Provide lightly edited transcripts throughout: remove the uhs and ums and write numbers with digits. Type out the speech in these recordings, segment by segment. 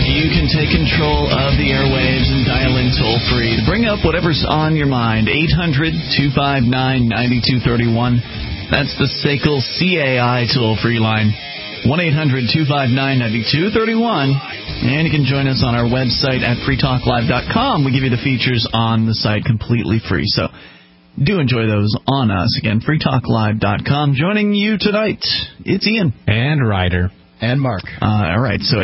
You can take control of the airwaves and dial in toll-free to bring up whatever's on your mind. 800-259-9231. That's the SACL CAI toll-free line. 1-800-259-9231. And you can join us on our website at freetalklive.com. We give you the features on the site completely free. So do enjoy those on us. Again, freetalklive.com. Joining you tonight, it's Ian. And Ryder. And Mark. All right, so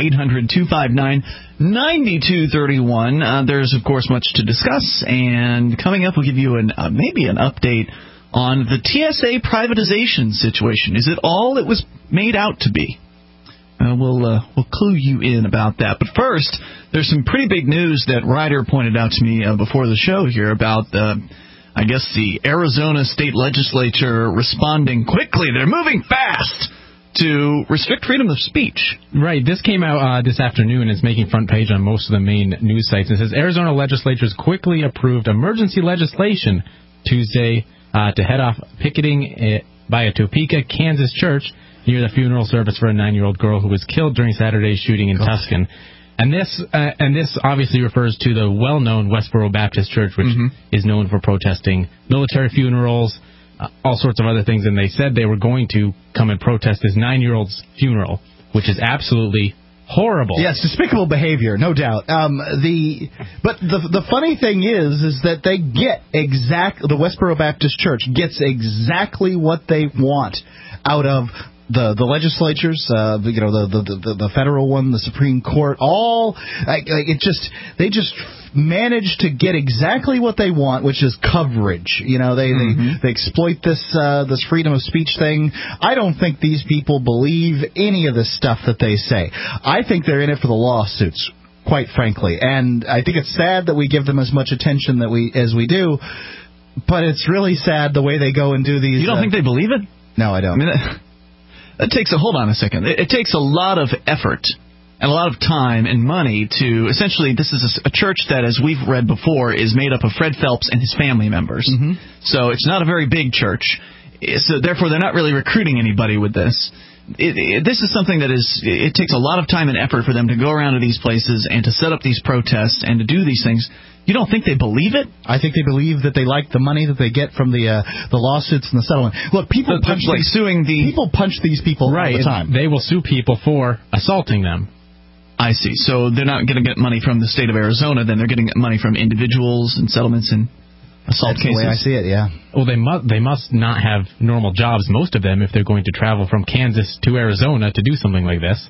800-259-9231. There's, of course, much to discuss. And coming up, we'll give you maybe an update on the TSA privatization situation. Is it all it was made out to be? We'll clue you in about that. But first, there's some pretty big news that Ryder pointed out to me before the show here about, I guess, the Arizona state legislature responding quickly. They're moving fast to restrict freedom of speech. Right. This came out this afternoon and is making front page on most of the main news sites. It says Arizona legislatures quickly approved emergency legislation Tuesday to head off picketing by a Topeka, Kansas church near the funeral service for a 9-year-old girl who was killed during Saturday's shooting in Tucson. And this obviously refers to the well-known Westboro Baptist Church, which is known for protesting military funerals, all sorts of other things. And they said they were going to come and protest this 9-year-old's funeral, which is absolutely horrible. Yes, despicable behavior, no doubt. But the funny thing is that they get the Westboro Baptist Church gets exactly what they want out of the legislatures, the federal one, the Supreme Court, they just manage to get exactly what they want, which is coverage. They exploit this freedom of speech thing. I don't think these people believe any of the stuff that they say. I think they're in it for the lawsuits, quite frankly. And I think it's sad that we give them as much attention as we do, but it's really sad the way they go and do these. You don't think they believe it? No, I don't. Hold on a second. It takes a lot of effort and a lot of time and money to, essentially, this is a church that, as we've read before, is made up of Fred Phelps and his family members. So it's not a very big church. So therefore, they're not really recruiting anybody with this. This is something that it takes a lot of time and effort for them to go around to these places and to set up these protests and to do these things. You don't think they believe it? I think they believe that they like the money that they get from the lawsuits and the settlement. Look, people punch these people all the time. They will sue people for assaulting them. I see. So they're not going to get money from the state of Arizona, then they're getting money from individuals and settlements and assault cases. That's the way I see it, yeah. Well, they must not have normal jobs, most of them, if they're going to travel from Kansas to Arizona to do something like this.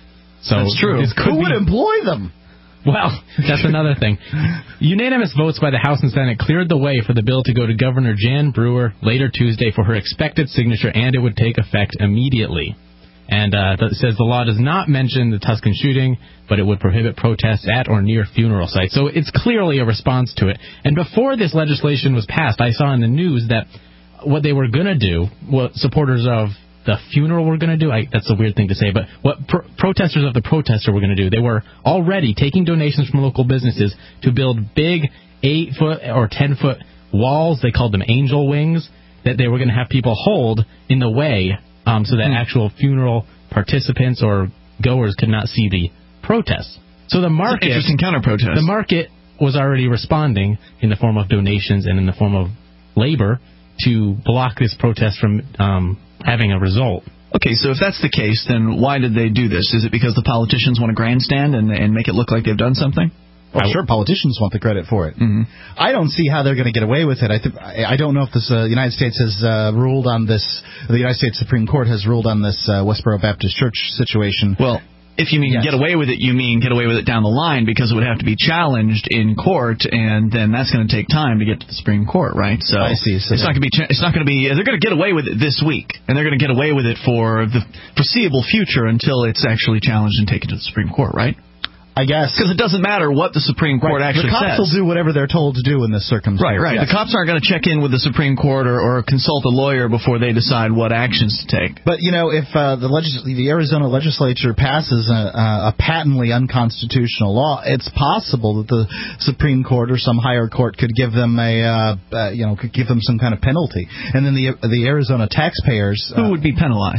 So that's true. Who would employ them? Well, that's another thing. Unanimous votes by the House and Senate cleared the way for the bill to go to Governor Jan Brewer later Tuesday for her expected signature, and it would take effect immediately. And it says the law does not mention the Tucson shooting, but it would prohibit protests at or near funeral sites. So it's clearly a response to it. And before this legislation was passed, I saw in the news that what they were going to do, what supporters of the funeral were going to do, that's a weird thing to say, but what protesters of the protester were going to do, they were already taking donations from local businesses to build big 8-foot or 10-foot walls, they called them angel wings, that they were going to have people hold in the way so that actual funeral participants or goers could not see the protests. So the market, interesting counter-protest. The market was already responding in the form of donations and in the form of labor to block this protest from having a result. Okay, so if that's the case, then why did they do this? Is it because the politicians want to grandstand and make it look like they've done something? Well, sure, politicians want the credit for it. I don't see how they're going to get away with it. I don't know if the United States has ruled on this. The United States Supreme Court has ruled on this Westboro Baptist Church situation. Well, if you mean get away with it, you mean get away with it down the line, because it would have to be challenged in court, and then that's going to take time to get to the Supreme Court, right? So I see. So it's not going to be. They're going to get away with it this week, and they're going to get away with it for the foreseeable future until it's actually challenged and taken to the Supreme Court, right? I guess. Because it doesn't matter what the Supreme Court actually says. The cops will do whatever they're told to do in this circumstance. Right. Yes. The cops aren't going to check in with the Supreme Court or consult a lawyer before they decide what actions to take. But, if the Arizona legislature passes a patently unconstitutional law, it's possible that the Supreme Court or some higher court could give them some kind of penalty. And then the Arizona taxpayers... Who would be penalized?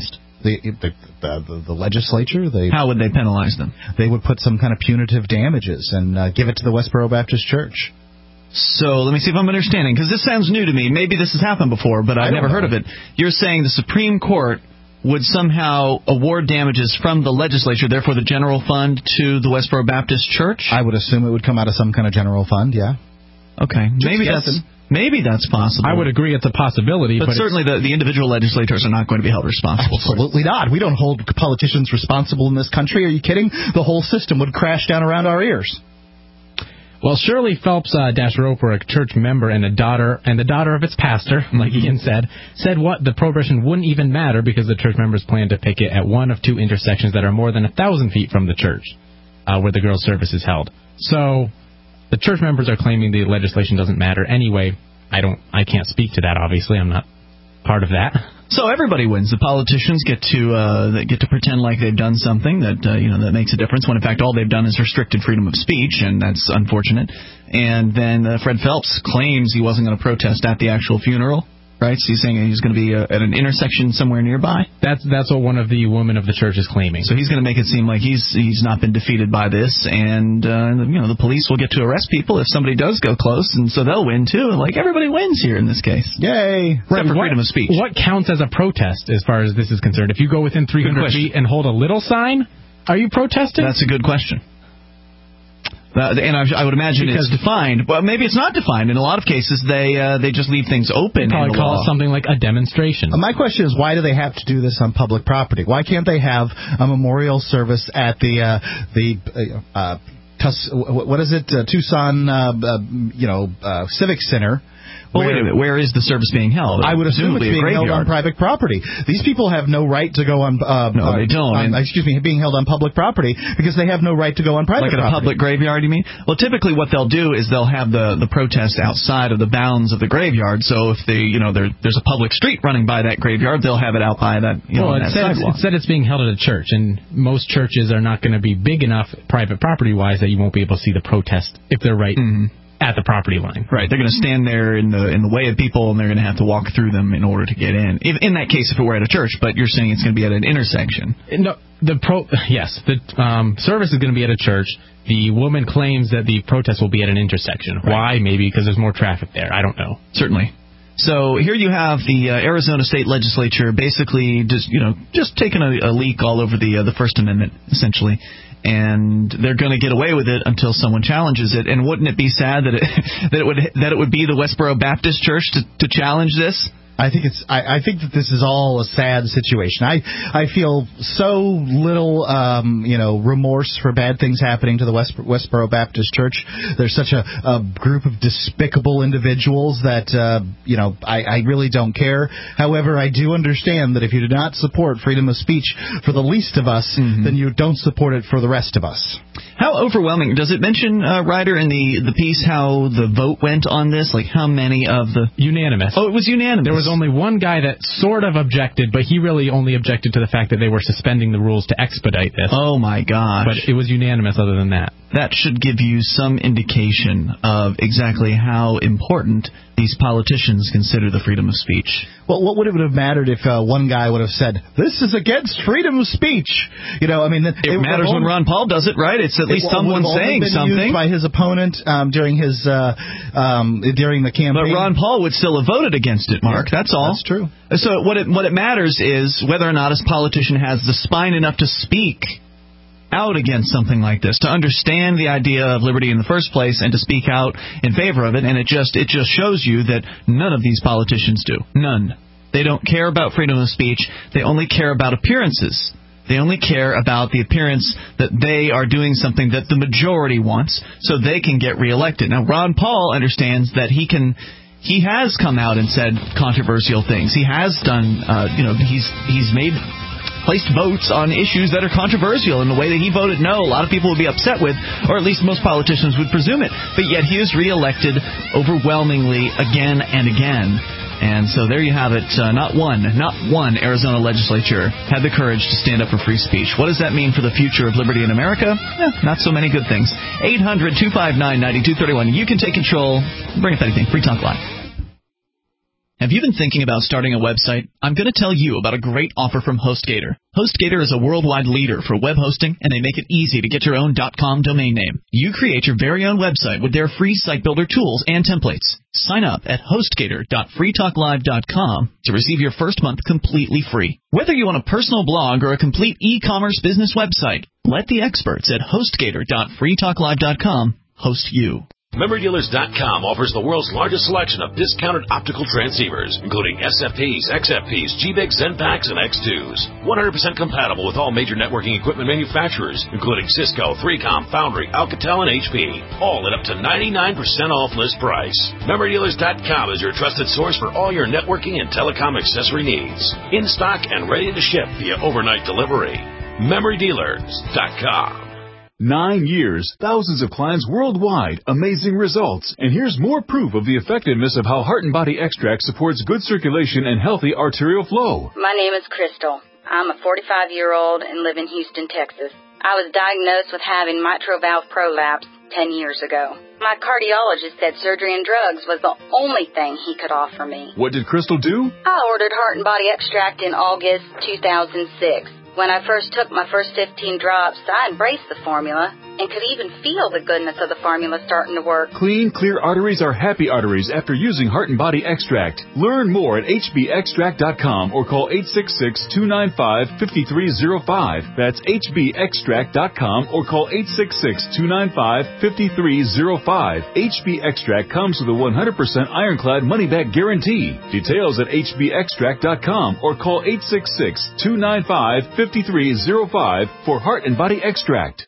The legislature. How would they penalize them? They would put some kind of punitive damages and give it to the Westboro Baptist Church. So let me see if I'm understanding, because this sounds new to me. Maybe this has happened before, but I've never heard of it. You're saying the Supreme Court would somehow award damages from the legislature, therefore the general fund, to the Westboro Baptist Church? I would assume it would come out of some kind of general fund, yeah. Okay. Maybe that's possible. I would agree it's a possibility. But certainly the individual legislators are not going to be held responsible. Absolutely not. We don't hold politicians responsible in this country. Are you kidding? The whole system would crash down around our ears. Well, Shirley Phelps-Roper, a church member and the daughter of its pastor, like Ian said what the prohibition wouldn't even matter because the church members plan to picket at one of two intersections that are more than 1,000 feet from the church where the girls' service is held. So the church members are claiming the legislation doesn't matter anyway. I can't speak to that, obviously. I'm not part of that. So everybody wins. The politicians get to pretend like they've done something that makes a difference, when in fact all they've done is restricted freedom of speech, and that's unfortunate. And then Fred Phelps claims he wasn't going to protest at the actual funeral. Right, so he's saying he's going to be at an intersection somewhere nearby. That's what one of the women of the church is claiming. So he's going to make it seem like he's not been defeated by this, and the police will get to arrest people if somebody does go close, and so they'll win too. Like everybody wins here in this case. Yay! Except for freedom of speech. What counts as a protest as far as this is concerned? If you go within 300 feet and hold a little sign, are you protesting? That's a good question. And I would imagine it's defined, but maybe it's not defined. In a lot of cases, they just leave things open. Probably call it something like a demonstration. My question is, why do they have to do this on public property? Why can't they have a memorial service at Tucson Civic Center? Well, wait a minute. Where is the service being held? I would assume it's being held on private property. These people have no right to go on... no, they don't. Being held on public property because they have no right to go on private property. Like at a public graveyard, you mean? Well, typically what they'll do is they'll have the protest outside of the bounds of the graveyard. So if there's a public street running by that graveyard, they'll have it out by that, it said it's being held at a church, and most churches are not going to be big enough private property-wise that you won't be able to see the protest if they're right... at the property line. Right, they're going to stand there in the way of people, and they're going to have to walk through them in order to get in. In that case, if it were at a church, but you're saying it's going to be at an intersection. No, the service is going to be at a church. The woman claims that the protest will be at an intersection. Right. Why? Maybe because there's more traffic there. I don't know. Certainly. So here you have the Arizona State Legislature basically just taking a leak all over the First Amendment, essentially. And they're going to get away with it until someone challenges it. And wouldn't it be sad that it would be the Westboro Baptist Church to challenge this? I think that this is all a sad situation. I feel so little remorse for bad things happening to the Westboro Baptist Church. There's such a group of despicable individuals that I really don't care. However, I do understand that if you do not support freedom of speech for the least of us, then you don't support it for the rest of us. How overwhelming? Does it mention, Ryder, in the piece how the vote went on this? Like how many of the... Unanimous. Oh, it was unanimous. There was only one guy that sort of objected, but he really only objected to the fact that they were suspending the rules to expedite this. Oh, my gosh. But it was unanimous other than that. That should give you some indication of exactly how important these politicians consider the freedom of speech. Well, what would it have mattered if one guy would have said, this is against freedom of speech? It matters when Ron Paul does it, right? It's at least someone saying something. Used by his opponent during the campaign. But Ron Paul would still have voted against it, Mark. Yeah, that's all. That's true. So what it matters is whether or not a politician has the spine enough to speak out against something like this, to understand the idea of liberty in the first place and to speak out in favor of it. And it just shows you that none of these politicians do. None. They don't care about freedom of speech. They only care about appearances. They only care about the appearance that they are doing something that the majority wants so they can get reelected. Now, Ron Paul understands that he has come out and said controversial things. He has done, he's placed votes on issues that are controversial in the way that he voted no. A lot of people would be upset with, or at least most politicians would presume it. But yet he is reelected overwhelmingly again and again. And so there you have it. Not one Arizona legislature had the courage to stand up for free speech. What does that mean for the future of liberty in America? Not so many good things. 800-259-9231. You can take control. Bring up anything. Free Talk Live. Have you been thinking about starting a website? I'm going to tell you about a great offer from HostGator. HostGator is a worldwide leader for web hosting, and they make it easy to get your own .com domain name. You create your very own website with their free site builder tools and templates. Sign up at HostGator.freetalklive.com to receive your first month completely free. Whether you want a personal blog or a complete e-commerce business website, let the experts at HostGator.freetalklive.com host you. MemoryDealers.com offers the world's largest selection of discounted optical transceivers, including SFPs, XFPs, GBICs, Zenpaks, and X2s. 100% compatible with all major networking equipment manufacturers, including Cisco, 3Com, Foundry, Alcatel, and HP. All at up to 99% off list price. MemoryDealers.com is your trusted source for all your networking and telecom accessory needs. In stock and ready to ship via overnight delivery. MemoryDealers.com. 9 years, thousands of clients worldwide, amazing results. And here's more proof of the effectiveness of how Heart and Body Extract supports good circulation and healthy arterial flow. My name is Crystal. I'm a 45-year-old and live in Houston, Texas. I was diagnosed with having mitral valve prolapse 10 years ago. My cardiologist said surgery and drugs was the only thing he could offer me. What did Crystal do? I ordered Heart and Body Extract in August 2006. When I first took my first 15 drops, I embraced the formula and could even feel the goodness of the formula starting to work. Clean, clear arteries are happy arteries after using Heart and Body Extract. Learn more at hbextract.com or call 866-295-5305. That's hbextract.com or call 866-295-5305. HB Extract comes with a 100% ironclad money-back guarantee. Details at hbextract.com or call 866-295-5305 for Heart and Body Extract.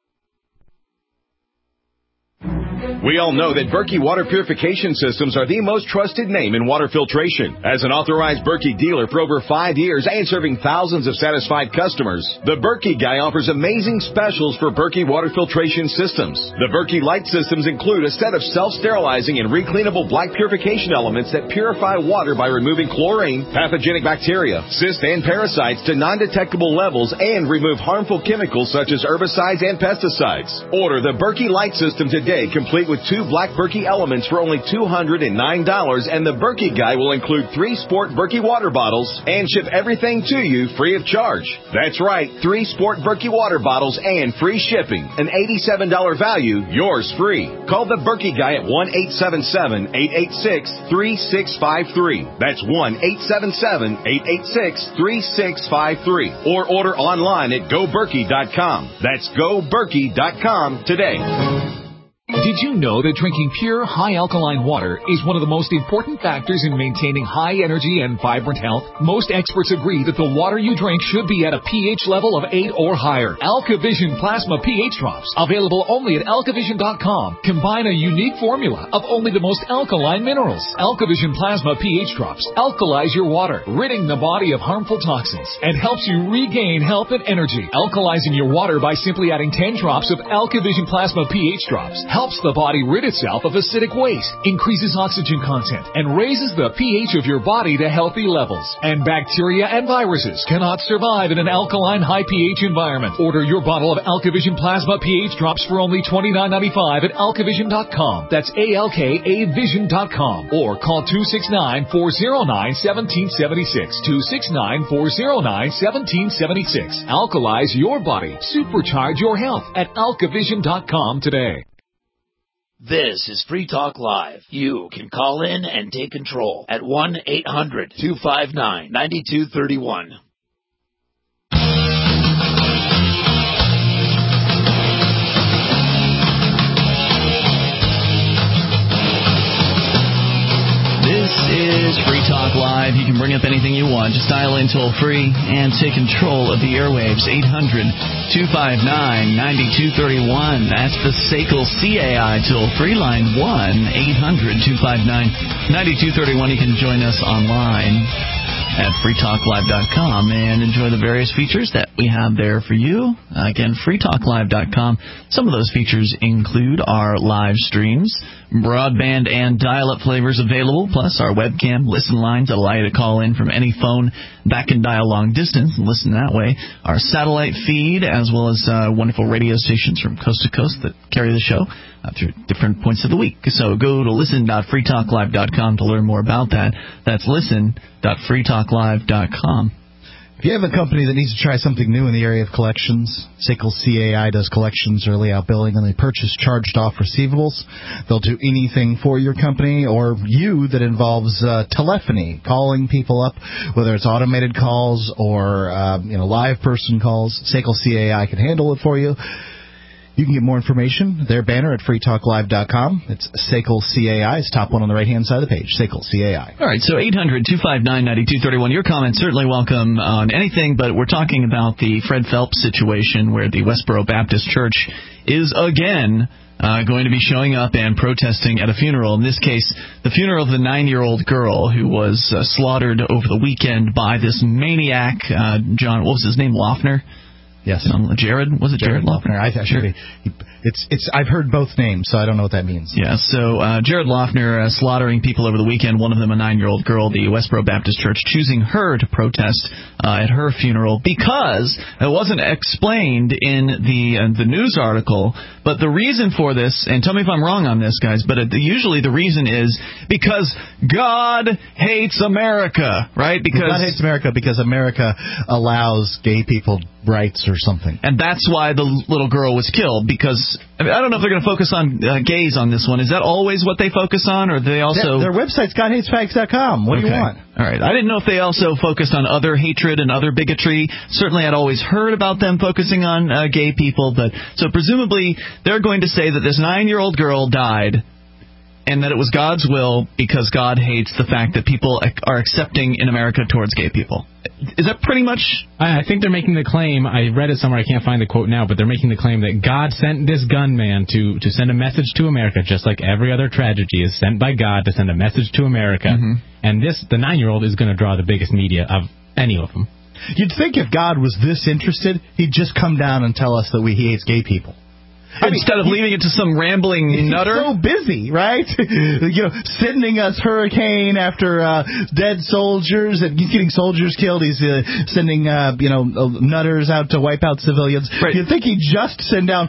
We all know that Berkey Water Purification Systems are the most trusted name in water filtration. As an authorized Berkey dealer for over 5 years and serving thousands of satisfied customers, the Berkey Guy offers amazing specials for Berkey Water Filtration Systems. The Berkey Light Systems include a set of self-sterilizing and recleanable black purification elements that purify water by removing chlorine, pathogenic bacteria, cysts, and parasites to non-detectable levels and remove harmful chemicals such as herbicides and pesticides. Order the Berkey Light System today, complete with 2 black Berkey elements for only $209, and the Berkey Guy will include 3 sport Berkey water bottles and ship everything to you free of charge. That's right, 3 sport Berkey water bottles and free shipping. An $87 value, yours free. Call the Berkey Guy at 1-877-886-3653. That's 1-877-886-3653. Or order online at GoBerkey.com. That's GoBerkey.com today. Did you know that drinking pure, high-alkaline water is one of the most important factors in maintaining high energy and vibrant health? Most experts agree that the water you drink should be at a pH level of 8 or higher. AlkaVision Plasma pH Drops, available only at alkavision.com, combine a unique formula of only the most alkaline minerals. AlkaVision Plasma pH Drops alkalize your water, ridding the body of harmful toxins, and helps you regain health and energy. Alkalizing your water by simply adding 10 drops of AlkaVision Plasma pH Drops helps the body rid itself of acidic waste, increases oxygen content, and raises the pH of your body to healthy levels. And bacteria and viruses cannot survive in an alkaline high pH environment. Order your bottle of AlkaVision Plasma pH Drops for only $29.95 at alkavision.com. That's ALKAvision.com. Or call 269-409-1776. 269-409-1776. Alkalize your body. Supercharge your health at alkavision.com today. This is Free Talk Live. You can call in and take control at 1-800-259-9231. This is Free Talk Live. You can bring up anything you want. Just dial in toll free and take control of the airwaves. 800-259-9231. That's the SACL CAI toll free line. 1-800-259-9231. You can join us online at freetalklive.com and enjoy the various features that we have there for you. Again, freetalklive.com. Some of those features include our live streams, broadband and dial-up flavors available, plus our webcam listen lines that allow you to call in from any phone back and dial long distance and listen that way. Our satellite feed, as well as wonderful radio stations from coast to coast that carry the show through different points of the week. So go to listen.freetalklive.com to learn more about that. That's listen.freetalklive.com. If you have a company that needs to try something new in the area of collections, SACL CAI does collections, early out billing, and they purchase charged-off receivables. They'll do anything for your company or you that involves telephony, calling people up, whether it's automated calls or live person calls. SACL CAI can handle it for you. You can get more information, their banner at freetalklive.com. It's SACL CAI. It's top one on the right-hand side of the page, SACL CAI. All right, so 800-259-9231. Your comments certainly welcome on anything, but we're talking about the Fred Phelps situation where the Westboro Baptist Church is again going to be showing up and protesting at a funeral. In this case, the funeral of the 9-year-old girl who was slaughtered over the weekend by this maniac, John, what was his name, Loeffner? Yes. Jared? Was it Jared Loeffner? I've heard both names, so I don't know what that means. Yeah, so Jared Loeffner slaughtering people over the weekend, one of them a 9-year-old girl, the Westboro Baptist Church choosing her to protest at her funeral because it wasn't explained in the news article, but the reason for this, and tell me if I'm wrong on this, guys, but usually the reason is because God hates America, right? Because God hates America because America allows gay people rights or something. And that's why the little girl was killed, because I don't know if they're going to focus on gays on this one. Is that always what they focus on, or do they also... Their website's GodHatesFags.com. What do you want? All right. I didn't know if they also focused on other hatred and other bigotry. Certainly I'd always heard about them focusing on gay people, but so presumably they're going to say that this 9-year-old girl died and that it was God's will because God hates the fact that people are accepting in America towards gay people. Is that pretty much... I think they're making the claim, I read it somewhere, I can't find the quote now, but they're making the claim that God sent this gunman to send a message to America, just like every other tragedy is sent by God to send a message to America. Mm-hmm. And the 9-year-old is going to draw the biggest media of any of them. You'd think if God was this interested, he'd just come down and tell us that he hates gay people. Instead of leaving it to some rambling nutter. He's so busy, right? Sending us hurricane after dead soldiers and he's getting soldiers killed. He's sending nutters out to wipe out civilians. Right. You'd think he'd just send down.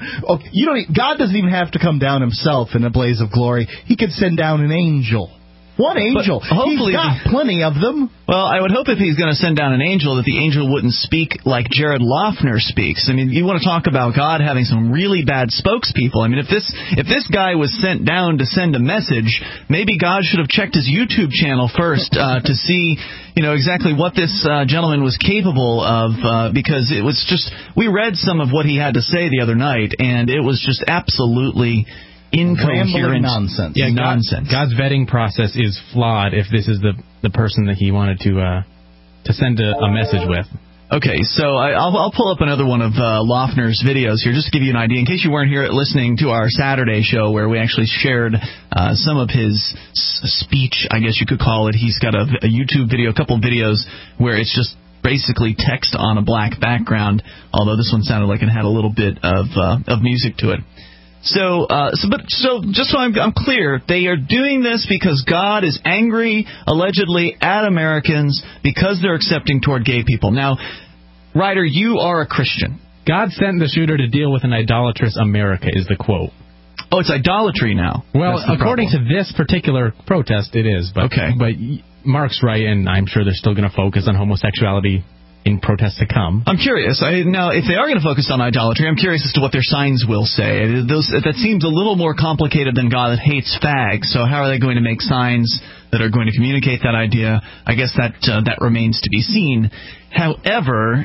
God doesn't even have to come down himself in a blaze of glory. He could send down an angel. One angel. Hopefully, he's got plenty of them. Well, I would hope if he's going to send down an angel that the angel wouldn't speak like Jared Loeffner speaks. I mean, you want to talk about God having some really bad spokespeople. I mean, if this guy was sent down to send a message, maybe God should have checked his YouTube channel first to see, exactly what this gentleman was capable of, because it was just, we read some of what he had to say the other night, and it was just absolutely incoherent nonsense. Yeah, nonsense. God's vetting process is flawed if this is the person that he wanted to send a message with. Okay, so I'll pull up another one of Loeffner's videos here just to give you an idea, in case you weren't here listening to our Saturday show where we actually shared some of his speech, I guess you could call it. He's got a YouTube video, a couple of videos where it's just basically text on a black background, although this one sounded like it had a little bit of music to it. So just so I'm clear, they are doing this because God is angry, allegedly, at Americans because they're accepting toward gay people. Now, Ryder, you are a Christian. God sent the shooter to deal with an idolatrous America, is the quote. Oh, it's idolatry now. Well, according to this particular protest, it is. But, okay. But Mark's right, and I'm sure they're still going to focus on homosexuality in protests to come. I'm curious. Now, if they are going to focus on idolatry, I'm curious as to what their signs will say. That seems a little more complicated than God hates fags. So how are they going to make signs that are going to communicate that idea? I guess that remains to be seen. However,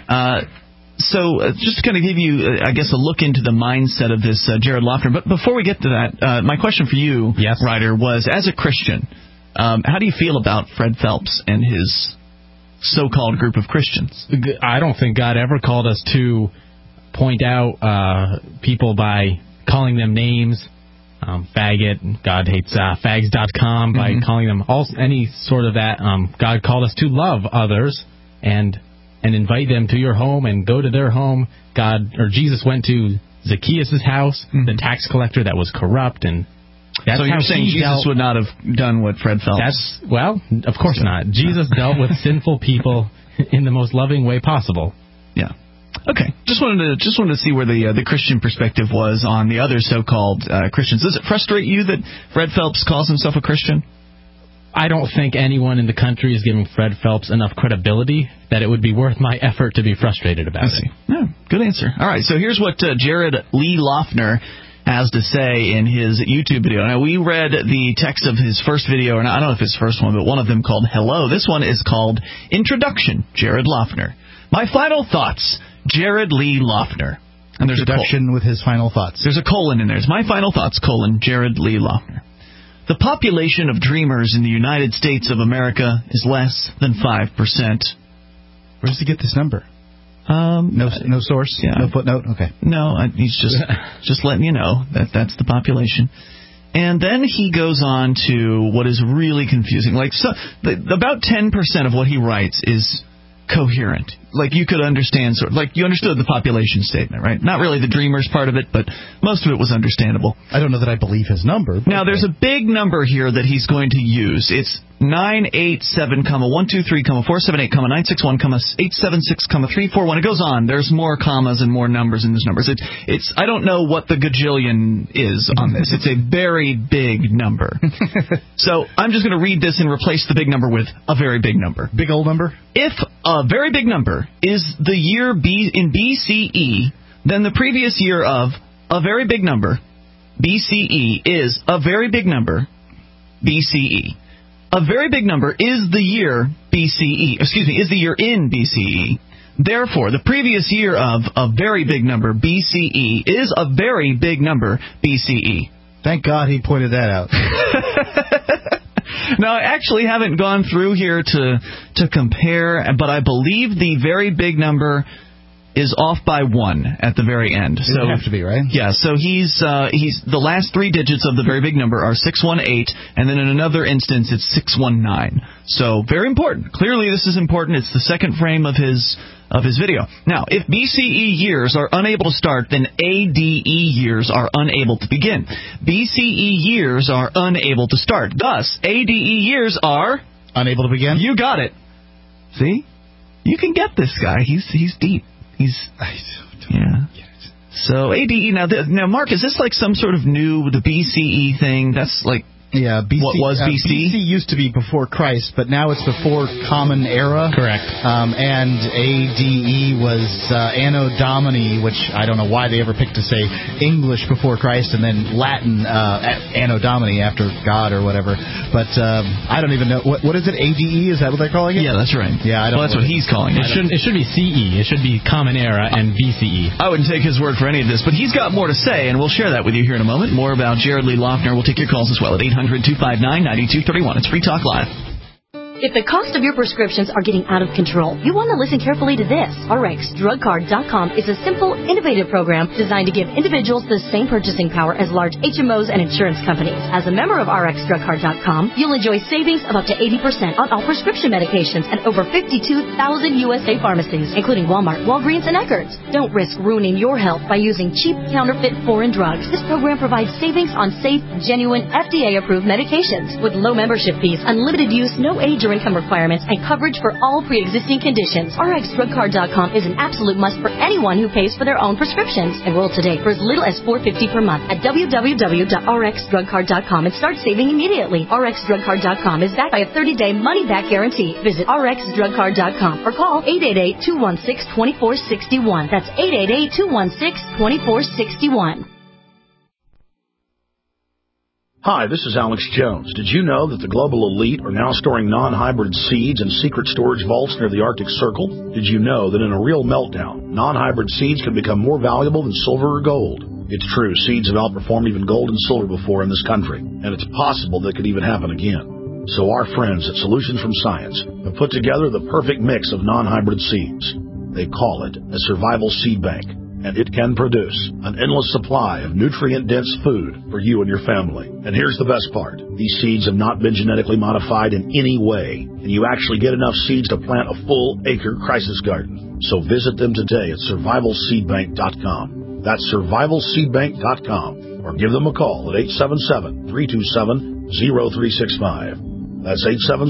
just to kind of give you, I guess, a look into the mindset of this Jared Loeffner. But before we get to that, my question for you, yes, Ryder, was, as a Christian, how do you feel about Fred Phelps and his so-called group of Christians? I don't think God ever called us to point out people by calling them names. faggot, God hates fags.com by calling them any sort of that. God called us to love others and invite them to your home and go to their home. Jesus went to Zacchaeus' house, the tax collector that was corrupt, and that's so you're saying Jesus would not have done what Fred Phelps? Of course not. Jesus dealt with sinful people in the most loving way possible. Yeah. Okay. Just wanted to see where the Christian perspective was on the other so-called Christians. Does it frustrate you that Fred Phelps calls himself a Christian? I don't think anyone in the country is giving Fred Phelps enough credibility that it would be worth my effort to be frustrated about it. Yeah, good answer. All right, so here's what Jared Lee Loughner has to say in his YouTube video. Now, we read the text of his first video, and I don't know if it's his first one, but one of them called Hello. This one is called Introduction, Jared Loughner. My final thoughts, Jared Lee Loughner. And there's Introduction with his final thoughts. There's a colon in there. It's my final thoughts, Jared Lee Loughner. The population of dreamers in the United States of America is less than 5%. Where does he get this number? No source? Yeah. No footnote? Okay. No, he's just letting you know that's the population. And then he goes on to what is really confusing. About 10% of what he writes is coherent. Like, you could understand, you understood the population statement, right? Not really the dreamers part of it, but most of it was understandable. I don't know that I believe his number. Now, there's a big number here that he's going to use. It's 987, 123, 478, 961, 876, 341. It goes on. There's more commas and more numbers in these numbers. It's I don't know what the gajillion is on this. It's a very big number. So I'm just going to read this and replace the big number with a very big number. Big old number? If a very big number is the year in BCE, then the previous year of a very big number, BCE, is a very big number, BCE. A very big number is the year BCE, is the year in BCE. Therefore, the previous year of a very big number, BCE, is a very big number, BCE. Thank God he pointed that out. Now, I actually haven't gone through here to compare, but I believe the very big number is off by 1 at the very end. So it would have to be, right? Yeah, so he's the last 3 digits of the very big number are 618, and then in another instance it's 619. So very important. Clearly this is important. It's the second frame of his video. Now, if BCE years are unable to start, then ADE years are unable to begin. BCE years are unable to start. Thus, ADE years are unable to begin. You got it. See? You can get this guy. He's deep. Yeah. So ADE now, Mark, is this like some sort of the BCE thing? That's like BC, what was BC? BC used to be before Christ, but now it's before Common Era. Correct. And ADE was Anno Domini, which I don't know why they ever picked to say English before Christ and then Latin Anno Domini after God or whatever. But I don't even know. What is it, ADE? Is that what they're calling it? Yeah, that's right. Yeah, I don't know. That's what he's calling it. It should be CE. It should be Common Era and BCE. I wouldn't take his word for any of this, but he's got more to say, and we'll share that with you here in a moment. More about Jared Lee Loughner. We'll take your calls as well at 800-259-9231. It's Free Talk Live. If the cost of your prescriptions are getting out of control, you want to listen carefully to this. RxDrugCard.com is a simple, innovative program designed to give individuals the same purchasing power as large HMOs and insurance companies. As a member of RxDrugCard.com, you'll enjoy savings of up to 80% on all prescription medications at over 52,000 USA pharmacies, including Walmart, Walgreens, and Eckerd's. Don't risk ruining your health by using cheap, counterfeit foreign drugs. This program provides savings on safe, genuine, FDA-approved medications with low membership fees, unlimited use, no age or income requirements, and coverage for all pre-existing conditions. RxDrugCard.com is an absolute must for anyone who pays for their own prescriptions. Enroll today for as little as $4.50 per month at www.rxdrugcard.com and start saving immediately. RxDrugCard.com is backed by a 30-day money-back guarantee. Visit RxDrugCard.com or call 888-216-2461. That's 888-216-2461. Hi, this is Alex Jones. Did you know that the global elite are now storing non-hybrid seeds in secret storage vaults near the Arctic Circle? Did you know that in a real meltdown, non-hybrid seeds can become more valuable than silver or gold? It's true, seeds have outperformed even gold and silver before in this country, and it's possible that could even happen again. So our friends at Solutions from Science have put together the perfect mix of non-hybrid seeds. They call it a survival seed bank. and it can produce an endless supply of nutrient-dense food for you and your family. And here's the best part. These seeds have not been genetically modified in any way, and you actually get enough seeds to plant a full-acre crisis garden. So visit them today at survivalseedbank.com. That's survivalseedbank.com, or give them a call at 877-327-0365. That's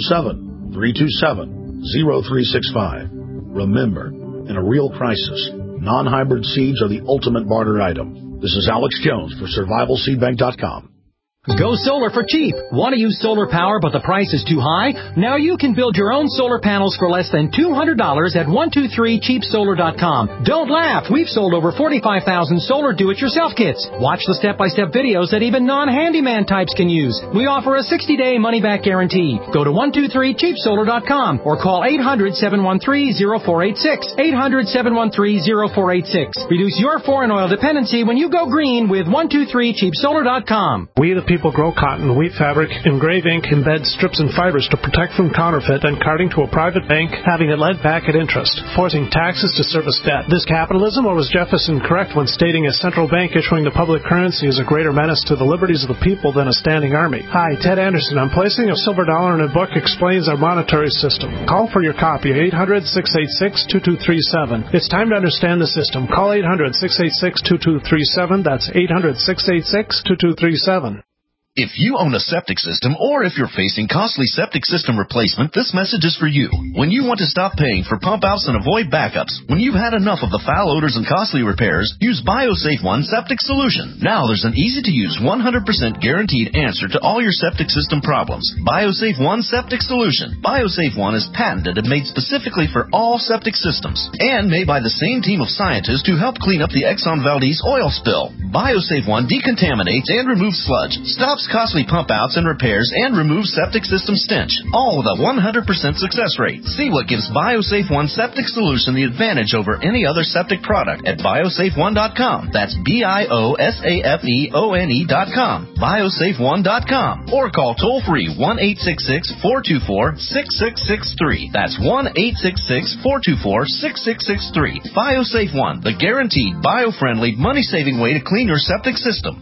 877-327-0365. Remember, in a real crisis, non-hybrid seeds are the ultimate barter item. This is Alex Jones for survivalseedbank.com. Go solar for cheap. Want to use solar power but the price is too high? Now you can build your own solar panels for less than $200 at 123cheapsolar.com. Don't laugh. We've sold over 45,000 solar do-it-yourself kits. Watch the step-by-step videos that even non-handyman types can use. We offer a 60-day money-back guarantee. Go to 123cheapsolar.com or call 800-713-0486. 800-713-0486. Reduce your foreign oil dependency when you go green with 123cheapsolar.com. We the people grow cotton, wheat fabric, engrave ink, embed strips and fibers to protect from counterfeit and carting to a private bank, having it lent back at interest, forcing taxes to service debt. This capitalism, or was Jefferson correct when stating a central bank issuing the public currency is a greater menace to the liberties of the people than a standing army? Hi, Ted Anderson. I'm placing a silver dollar in a book explains our monetary system. Call for your copy at 800-686-2237. It's time to understand the system. Call 800-686-2237. That's 800-686-2237. If you own a septic system or if you're facing costly septic system replacement, this message is for you. When you want to stop paying for pump outs and avoid backups, when you've had enough of the foul odors and costly repairs, use BioSafe One Septic Solution. Now there's an easy-to-use 100% guaranteed answer to all your septic system problems. BioSafe One Septic Solution. BioSafe One is patented and made specifically for all septic systems and made by the same team of scientists who helped clean up the Exxon Valdez oil spill. BioSafe One decontaminates and removes sludge, stops costly pump outs and repairs, and removes septic system stench, all with a 100% success rate. See what gives BioSafe One Septic Solution the advantage over any other septic product at biosafeone.com. That's BIOSAFEONE.com. biosafeone.com. Or call toll-free 1-866-424-6663. That's 1-866-424-6663. BioSafe One, the guaranteed bio-friendly, money-saving way to clean your septic system.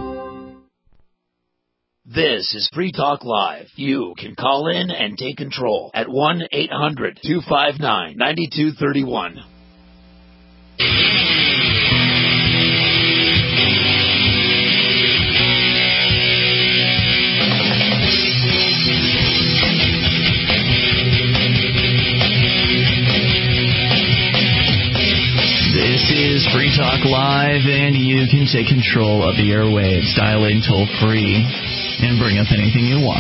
This is Free Talk Live. You can call in and take control at 1-800-259-9231. This is Free Talk Live, and you can take control of the airwaves. Dial in toll-free and bring up anything you want.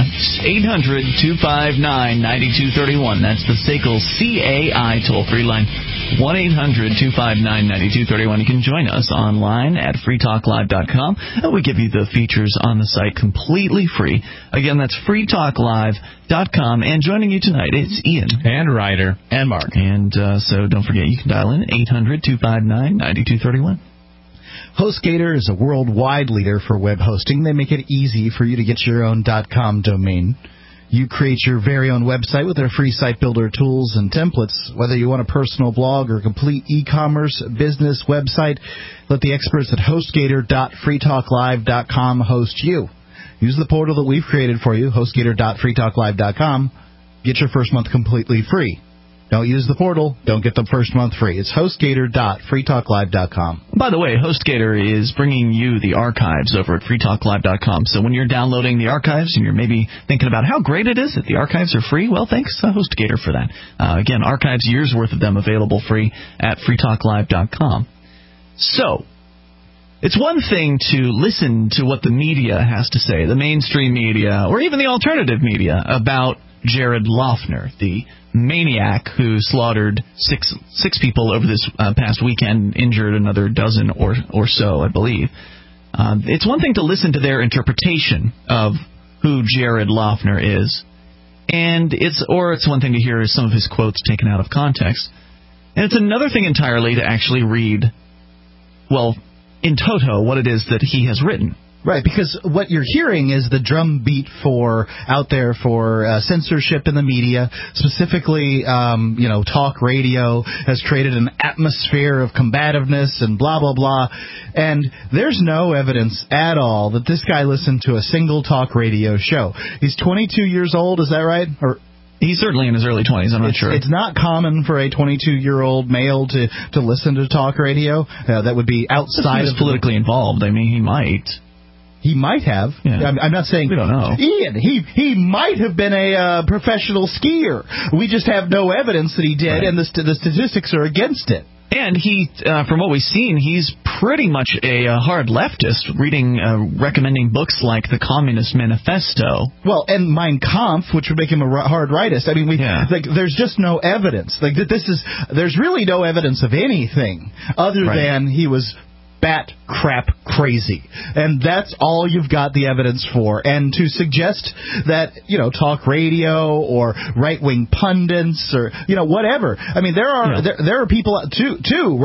800-259-9231. That's the SACL CAI toll-free line. 1-800-259-9231. You can join us online at freetalklive.com. We give you the features on the site completely free. Again, that's freetalklive.com. And joining you tonight, it's Ian. And Ryder. And Mark. And so don't forget, you can dial in 800-259-9231. HostGator is a worldwide leader for web hosting. They make it easy for you to get your own .com domain. You create your very own website with their free site builder tools and templates. Whether you want a personal blog or complete e-commerce business website, let the experts at HostGator.freetalklive.com host you. Use the portal that we've created for you, HostGator.freetalklive.com. Get your first month completely free. Don't use the portal. Don't get the first month free. It's HostGator.freetalklive.com. By the way, HostGator is bringing you the archives over at freetalklive.com. So when you're downloading the archives and you're maybe thinking about how great it is that the archives are free, well, thanks to HostGator for that. Again, archives, years worth of them available free at freetalklive.com. So, it's one thing to listen to what the media has to say, the mainstream media, or even the alternative media, about Jared Loughner, the maniac who slaughtered six people over this past weekend, injured another dozen or so, I believe. It's one thing to listen to their interpretation of who Jared Loughner is, and it's one thing to hear some of his quotes taken out of context, and it's another thing entirely to actually read, well, in toto, what it is that he has written. Right, because what you're hearing is the drumbeat out there for censorship in the media, specifically, talk radio has created an atmosphere of combativeness and blah, blah, blah. And there's no evidence at all that this guy listened to a single talk radio show. He's 22 years old, is that right? Or he's certainly in his early 20s, I'm not sure. It's not common for a 22-year-old male to listen to talk radio. That would be outside of politically involved. I mean, he might. He might have. Yeah. I'm not saying... We don't know. Ian, he might have been a professional skier. We just have no evidence that he did, right. And the statistics are against it. And he, from what we've seen, he's pretty much a hard leftist, recommending books like the Communist Manifesto. Well, and Mein Kampf, which would make him a hard rightist. I mean, there's just no evidence. There's really no evidence of anything other than he was bat crap crazy, and that's all you've got the evidence for. And to suggest that talk radio or right wing pundits or whatever. I mean, there are people too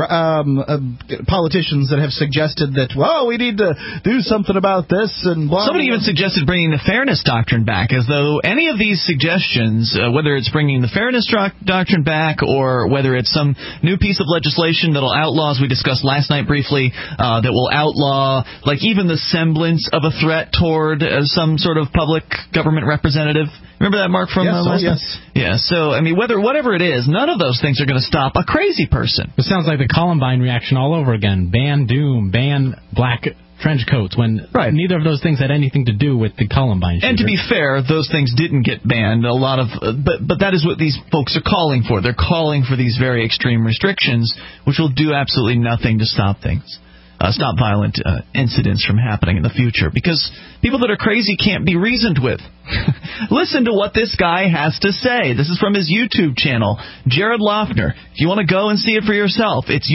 politicians that have suggested that we need to do something about this and blah. Somebody even suggested bringing the Fairness Doctrine back, as though any of these suggestions, whether it's bringing the Fairness Doctrine back or whether it's some new piece of legislation that'll outlaw, as we discussed last night briefly, that will outlaw, like, even the semblance of a threat toward some sort of public government representative. Remember that, Mark, from last night? Yes. Yeah, so, I mean, whatever it is, none of those things are going to stop a crazy person. It sounds like the Columbine reaction all over again. Ban Doom, ban black trench coats, when neither of those things had anything to do with the Columbine shooter. And to be fair, those things didn't get banned. A lot of, but that is what these folks are calling for. They're calling for these very extreme restrictions, which will do absolutely nothing to stop things. Stop violent incidents from happening in the future, because people that are crazy can't be reasoned with. Listen to what this guy has to say. This is from his YouTube channel, Jared Loughner. If you want to go and see it for yourself, it's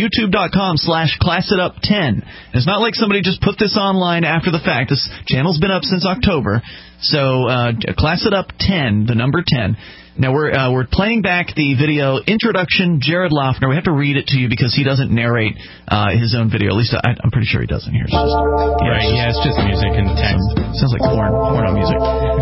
youtube.com/ClassItUp10. It's not like somebody just put this online after the fact. This channel's been up since October. So ClassItUp10, the number 10. Now, we're playing back the video, Introduction, Jared Loughner. We have to read it to you because he doesn't narrate his own video. At least I'm pretty sure he doesn't here. It's just music and text. Sounds like porno music.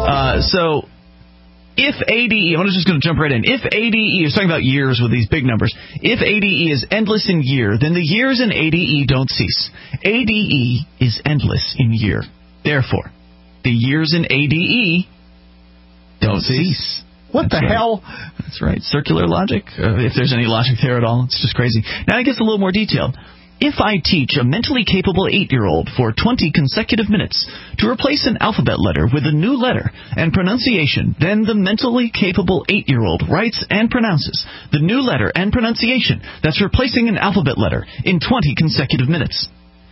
So, if ADE, I'm just going to jump right in. If ADE, he's talking about years with these big numbers. If ADE is endless in year, then the years in ADE don't cease. ADE is endless in year. Therefore, the years in ADE don't cease. What the hell? That's right. Circular logic, if there's any logic there at all. It's just crazy. Now it gets a little more detailed. If I teach a mentally capable 8-year-old for 20 consecutive minutes to replace an alphabet letter with a new letter and pronunciation, then the mentally capable 8-year-old writes and pronounces the new letter and pronunciation that's replacing an alphabet letter in 20 consecutive minutes.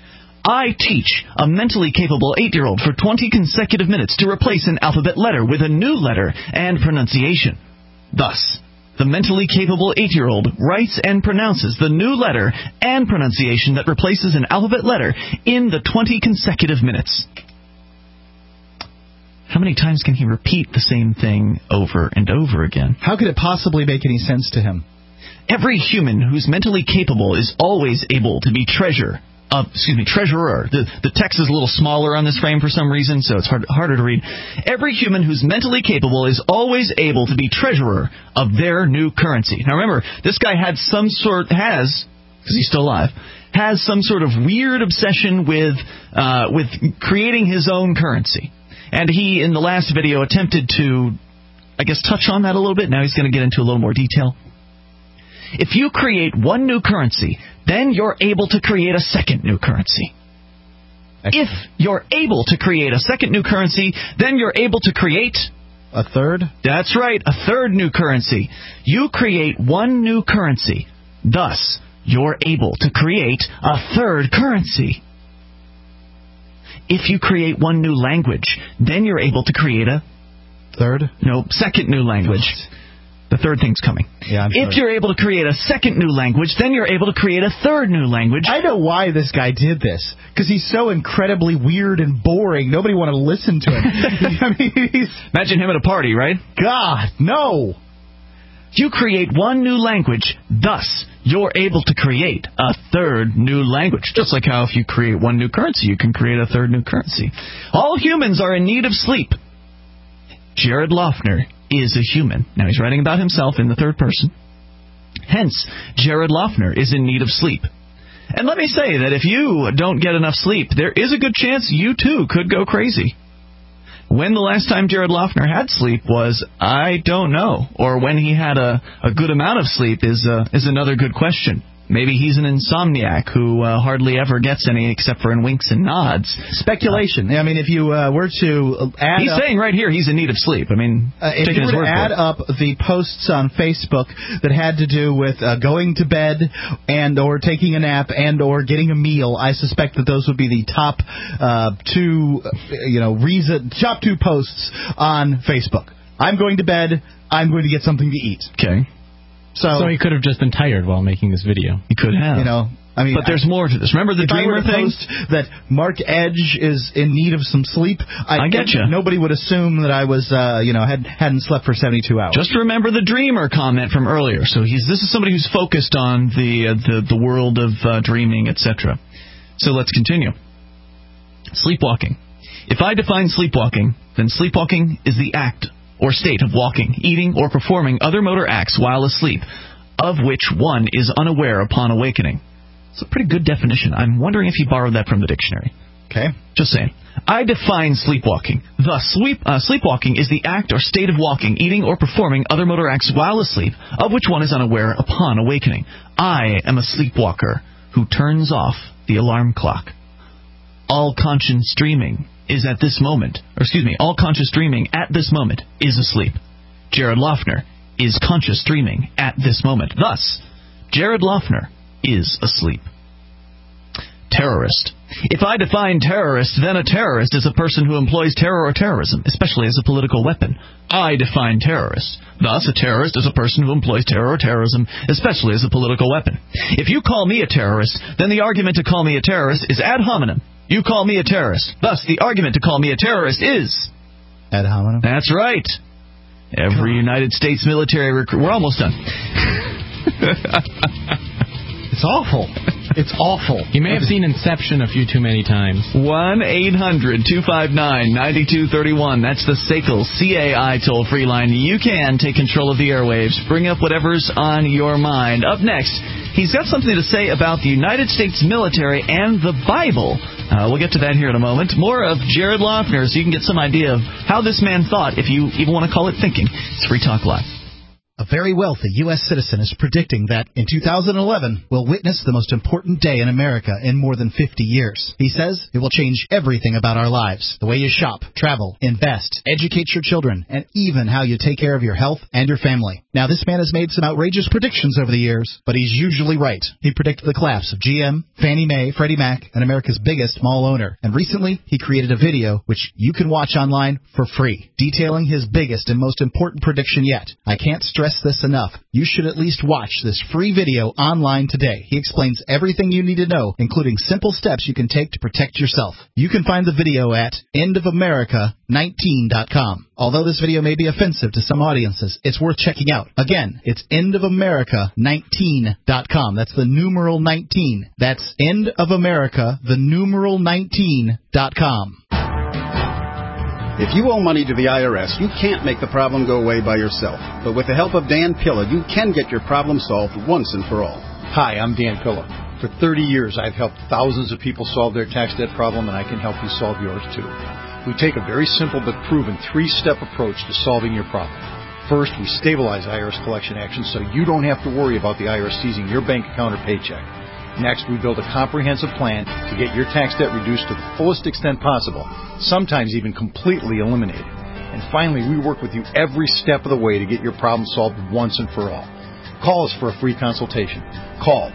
I teach a mentally capable 8-year-old for 20 consecutive minutes to replace an alphabet letter with a new letter and pronunciation. Thus, the mentally capable 8-year-old writes and pronounces the new letter and pronunciation that replaces an alphabet letter in the 20 consecutive minutes. How many times can he repeat the same thing over and over again? How could it possibly make any sense to him? Every human who's mentally capable is always able to be treasurer. The text is a little smaller on this frame for some reason, so it's harder to read. Every human who's mentally capable is always able to be treasurer of their new currency. Now remember, this guy because he's still alive, has some sort of weird obsession with creating his own currency. And he, in the last video, attempted to, touch on that a little bit. Now he's going to get into a little more detail. If you create one new currency, then you're able to create a second new currency. Excellent. If you're able to create a second new currency, then you're able to create... a third? That's right, a third new currency. You create one new currency. Thus, you're able to create a third currency. If you create one new language, then you're able to create a... second new language. The third thing's coming. Yeah, if you're able to create a second new language, then you're able to create a third new language. I know why this guy did this. Because he's so incredibly weird and boring. Nobody wanted to listen to him. Imagine him at a party, right? God, no. You create one new language. Thus, you're able to create a third new language. Just like how if you create one new currency, you can create a third new currency. All humans are in need of sleep. Jared Loughner is a human. Now, he's writing about himself in the third person. Hence, Jared Loughner is in need of sleep. And let me say that if you don't get enough sleep, there is a good chance you, too, could go crazy. When the last time Jared Loughner had sleep was, I don't know. Or when he had a good amount of sleep is another good question. Maybe he's an insomniac who hardly ever gets any except for in winks and nods. Speculation. I mean, if you were to add He's saying right here he's in need of sleep. I mean, if you were to add up the posts on Facebook that had to do with going to bed and or taking a nap and or getting a meal, I suspect that those would be the top top two posts on Facebook. I'm going to bed. I'm going to get something to eat. Okay. So he could have just been tired while making this video. He could have. But there's more to this. Remember the dreamer thing? That Mark Edge is in need of some sleep. I get you. Nobody would assume that I was, hadn't slept for 72 hours. Just remember the dreamer comment from earlier. So this is somebody who's focused on the world of dreaming, etc. So let's continue. Sleepwalking. If I define sleepwalking, then sleepwalking is the act or state of walking, eating, or performing other motor acts while asleep, of which one is unaware upon awakening. It's a pretty good definition. I'm wondering if he borrowed that from the dictionary. Okay. Just saying. I define sleepwalking. Thus, sleepwalking is the act or state of walking, eating, or performing other motor acts while asleep, of which one is unaware upon awakening. I am a sleepwalker who turns off the alarm clock. All conscious dreaming is at this moment, all conscious dreaming at this moment is asleep. Jared Loughner is conscious dreaming at this moment. Thus, Jared Loughner is asleep. Terrorist. If I define terrorist, then a terrorist is a person who employs terror or terrorism, especially as a political weapon. I define terrorist. Thus, a terrorist is a person who employs terror or terrorism, especially as a political weapon. If you call me a terrorist, then the argument to call me a terrorist is ad hominem. You call me a terrorist. Thus, the argument to call me a terrorist is... ad hominem? That's right. Every United States military recruit... We're almost done. It's awful. It's awful. You may have seen Inception a few too many times. 1-800-259-9231. That's the SACL CAI toll-free line. You can take control of the airwaves. Bring up whatever's on your mind. Up next, he's got something to say about the United States military and the Bible. We'll get to that here in a moment. More of Jared Loughner so you can get some idea of how this man thought, if you even want to call it thinking. It's Free Talk Live. A very wealthy U.S. citizen is predicting that in 2011 we'll witness the most important day in America in more than 50 years. He says it will change everything about our lives, the way you shop, travel, invest, educate your children, and even how you take care of your health and your family. Now, this man has made some outrageous predictions over the years, but he's usually right. He predicted the collapse of GM, Fannie Mae, Freddie Mac, and America's biggest mall owner. And recently, he created a video which you can watch online for free, detailing his biggest and most important prediction yet. I can't stress this enough. You should at least watch this free video online today. He explains everything you need to know, including simple steps you can take to protect yourself. You can find the video at endofamerica19.com. Although this video may be offensive to some audiences, it's worth checking out. Again, it's endofamerica19.com. That's the numeral 19. That's endofamerica, the numeral 19.com. If you owe money to the IRS, you can't make the problem go away by yourself. But with the help of Dan Pilla, you can get your problem solved once and for all. Hi, I'm Dan Pilla. For 30 years, I've helped thousands of people solve their tax debt problem, and I can help you solve yours too. We take a very simple but proven 3-step approach to solving your problem. First, we stabilize IRS collection actions so you don't have to worry about the IRS seizing your bank account or paycheck. Next, we build a comprehensive plan to get your tax debt reduced to the fullest extent possible, sometimes even completely eliminated. And finally, we work with you every step of the way to get your problem solved once and for all. Call us for a free consultation. Call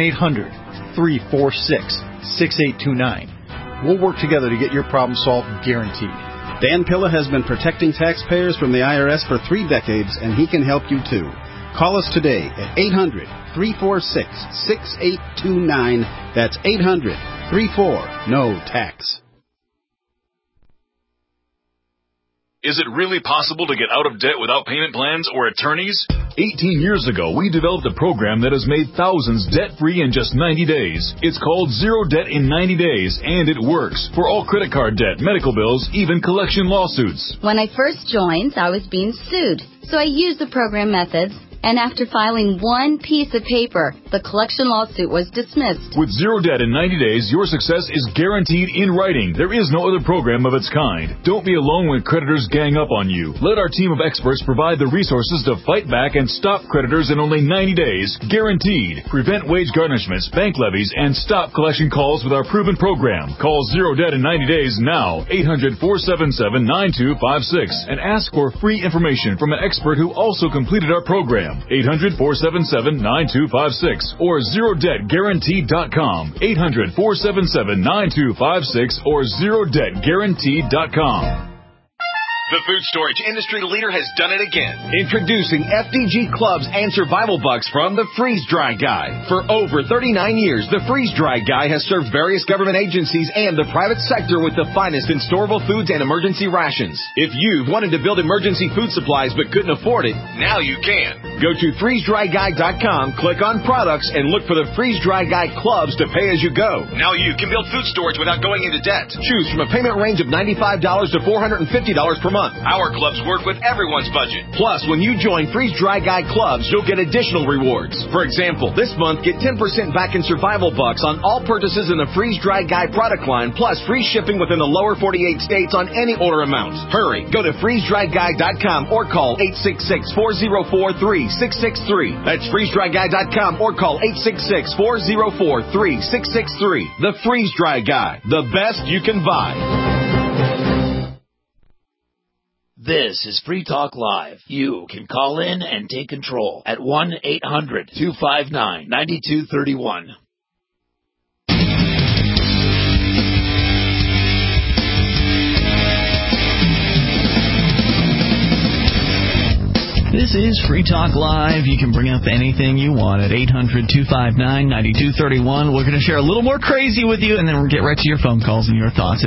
1-800-346-6829. We'll work together to get your problem solved, guaranteed. Dan Pilla has been protecting taxpayers from the IRS for 3 decades, and he can help you too. Call us today at 800-346-6829. That's 800-34-NO-TAX. Is it really possible to get out of debt without payment plans or attorneys? 18 years ago, we developed a program that has made thousands debt-free in just 90 days. It's called Zero Debt in 90 Days, and it works for all credit card debt, medical bills, even collection lawsuits. When I first joined, I was being sued, so I used the program methods. And after filing one piece of paper, the collection lawsuit was dismissed. With Zero Debt in 90 days, your success is guaranteed in writing. There is no other program of its kind. Don't be alone when creditors gang up on you. Let our team of experts provide the resources to fight back and stop creditors in only 90 days. Guaranteed. Prevent wage garnishments, bank levies, and stop collection calls with our proven program. Call Zero Debt in 90 days now. 800-477-9256. And ask for free information from an expert who also completed our program. 800-477-9256 or ZeroDebtGuaranteed.com. 800-477-9256 or ZeroDebtGuaranteed.com. The food storage industry leader has done it again. Introducing FDG Clubs and Survival Bucks from the Freeze Dry Guy. For over 39 years, the Freeze Dry Guy has served various government agencies and the private sector with the finest in storable foods and emergency rations. If you've wanted to build emergency food supplies but couldn't afford it, now you can. Go to freezedryguy.com, click on products, and look for the Freeze Dry Guy Clubs to pay as you go. Now you can build food storage without going into debt. Choose from a payment range of $95 to $450 per month. Our clubs work with everyone's budget. Plus, when you join Freeze Dry Guy Clubs, you'll get additional rewards. For example, this month, get 10% back in Survival Bucks on all purchases in the Freeze Dry Guy product line, plus free shipping within the lower 48 states on any order amount. Hurry, go to freezedryguy.com or call 866-404-3663. That's freezedryguy.com or call 866-404-3663. The Freeze Dry Guy, the best you can buy. This is Free Talk Live. You can call in and take control at 1-800-259-9231. This is Free Talk Live. You can bring up anything you want at 800-259-9231. We're going to share a little more crazy with you, and then we'll get right to your phone calls and your thoughts at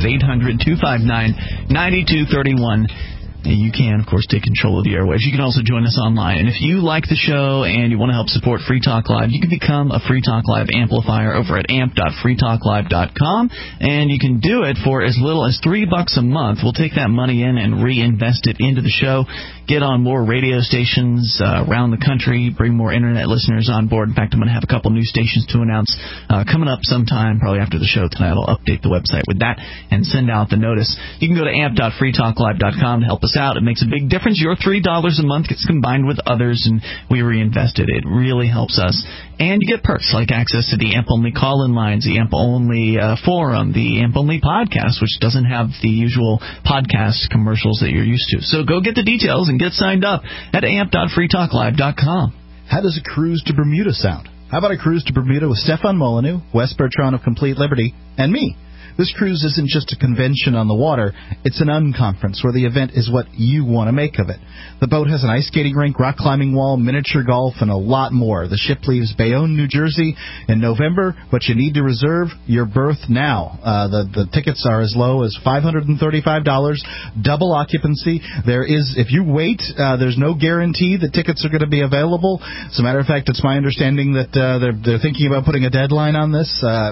800-259-9231. You can, of course, take control of the airwaves. You can also join us online. And if you like the show and you want to help support Free Talk Live, you can become a Free Talk Live amplifier over at amp.freetalklive.com. And you can do it for as little as $3 a month. We'll take that money in and reinvest it into the show, get on more radio stations around the country, bring more Internet listeners on board. In fact, I'm going to have a couple new stations to announce coming up sometime, probably after the show tonight. I'll update the website with that and send out the notice. You can go to amp.freetalklive.com to help us out. It makes a big difference. Your $3 a month gets combined with others, and we reinvest it. It really helps us. And you get perks like access to the AMP-only call-in lines, the AMP-only forum, the AMP-only podcast, which doesn't have the usual podcast commercials that you're used to. So go get the details and get signed up at amp.freetalklive.com. How does a cruise to Bermuda sound? How about a cruise to Bermuda with Stefan Molyneux, Wes Bertrand of Complete Liberty, and me? This cruise isn't just a convention on the water, it's an unconference where the event is what you want to make of it. The boat has an ice skating rink, rock climbing wall, miniature golf, and a lot more. The ship leaves Bayonne, New Jersey in November, but you need to reserve your berth now. The tickets are as low as $535, double occupancy. If you wait, there's no guarantee that tickets are going to be available. As a matter of fact, it's my understanding that they're thinking about putting a deadline on this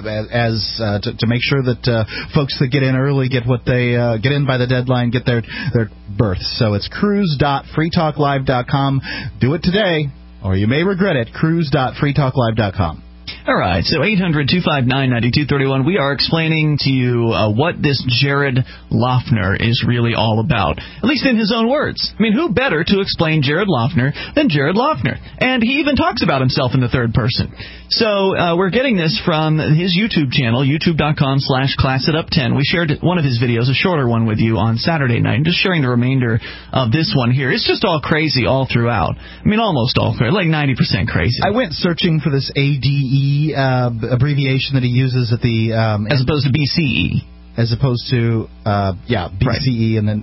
to make sure that folks that get in early get what they get in by the deadline, get their berths. So it's cruise.freetalklive.com. Do it today, or you may regret it. Cruise.freetalklive.com. All right, so 800-259-9231. We are explaining to you what this Jared Loughner is really all about, at least in his own words. I mean, who better to explain Jared Loughner than Jared Loughner? And he even talks about himself in the third person. So we're getting this from his YouTube channel, youtube.com/ClassItUp10. We shared one of his videos, a shorter one, with you on Saturday night. I'm just sharing the remainder of this one here. It's just all crazy all throughout. I mean, almost all crazy, like 90% crazy. I went searching for this ADE abbreviation that he uses at the... as opposed to BCE. As opposed to, BCE, right. And then...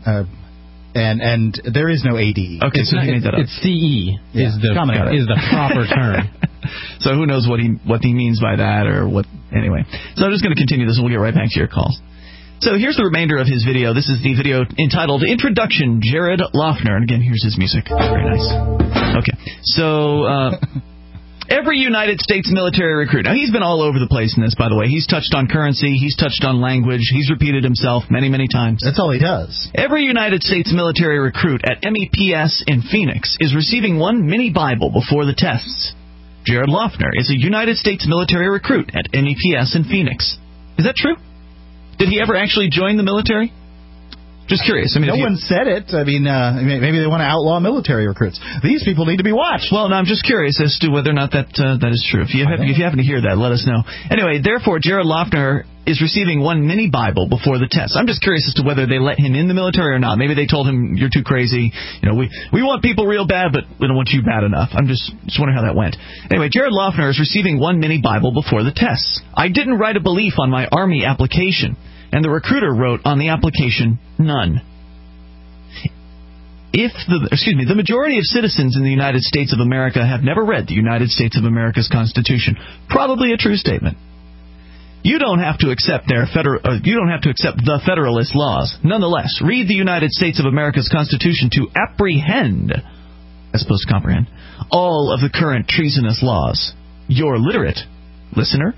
And there is no ADE. Okay, so he made that up. It's CE is the proper term. So who knows what he means by that or what? Anyway, so I'm just going to continue this, and we'll get right back to your calls. So here's the remainder of his video. This is the video entitled Introduction, Jared Loughner. And again, here's his music. Very nice. Okay. So, every United States military recruit. Now, he's been all over the place in this, by the way. He's touched on currency. He's touched on language. He's repeated himself many, many times. That's all he does. Every United States military recruit at MEPS in Phoenix is receiving one mini Bible before the tests. Jared Loughner is a United States military recruit at MEPS in Phoenix. Is that true? Did he ever actually join the military? Just curious. I mean, no one said it. I mean, maybe they want to outlaw military recruits. These people need to be watched. Well, no, I'm just curious as to whether or not that is true. If you happen to hear that, let us know. Anyway, therefore, Jared Loughner is receiving one mini Bible before the test. I'm just curious as to whether they let him in the military or not. Maybe they told him, you're too crazy. You know, we want people real bad, but we don't want you bad enough. I'm just wondering how that went. Anyway, Jared Loughner is receiving one mini Bible before the tests. I didn't write a belief on my Army application. And the recruiter wrote on the application, none. The majority of citizens in the United States of America have never read the United States of America's Constitution. Probably a true statement. You don't have to accept the Federalist laws. Nonetheless, read the United States of America's Constitution to apprehend, as opposed to comprehend, all of the current treasonous laws. You're literate, listener.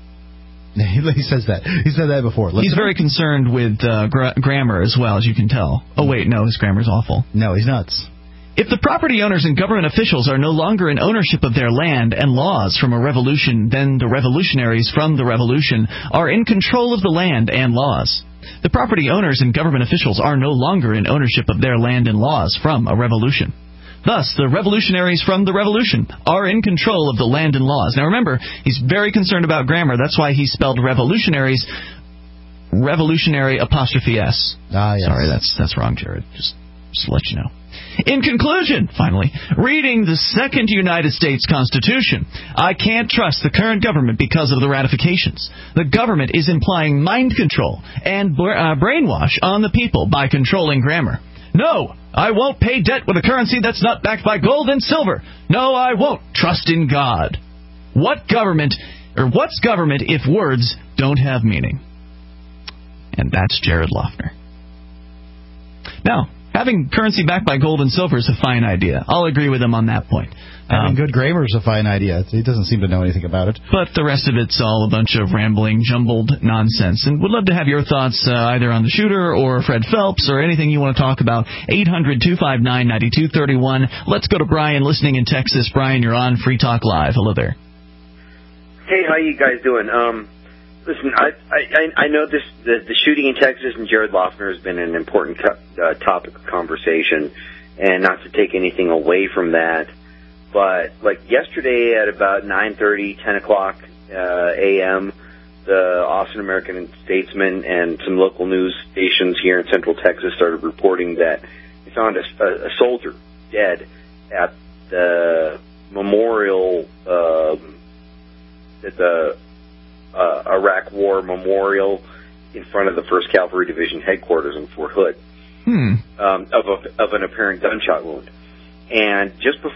He says that. He said that before. He's very concerned with grammar as well, as you can tell. Oh, wait, no, his grammar's awful. No, he's nuts. If the property owners and government officials are no longer in ownership of their land and laws from a revolution, then the revolutionaries from the revolution are in control of the land and laws. The property owners and government officials are no longer in ownership of their land and laws from a revolution. Thus, the revolutionaries from the revolution are in control of the land and laws. Now remember, he's very concerned about grammar. That's why he spelled revolutionaries, revolutionary apostrophe S. Yes. Sorry, that's wrong, Jared. Just to let you know. In conclusion, finally, reading the second United States Constitution, I can't trust the current government because of the ratifications. The government is implying mind control and brainwash on the people by controlling grammar. No, I won't pay debt with a currency that's not backed by gold and silver. No, I won't trust in God. What's government if words don't have meaning? And that's Jared Loughner. Now, having currency backed by gold and silver is a fine idea. I'll agree with him on that point. Having good grammar is a fine idea. He doesn't seem to know anything about it. But the rest of it's all a bunch of rambling, jumbled nonsense. And would love to have your thoughts either on the shooter or Fred Phelps or anything you want to talk about. 800-259-9231. Let's go to Brian listening in Texas. Brian, you're on Free Talk Live. Hello there. Hey, how you guys doing? Listen, I know the shooting in Texas and Jared Loughner has been an important topic of conversation, and not to take anything away from that. But, like, yesterday at about 9:30, 10 o'clock a.m., the Austin American-Statesman and some local news stations here in Central Texas started reporting that they found a soldier dead at the memorial, at the Iraq War Memorial in front of the 1st Cavalry Division headquarters in Fort Hood of an apparent gunshot wound. And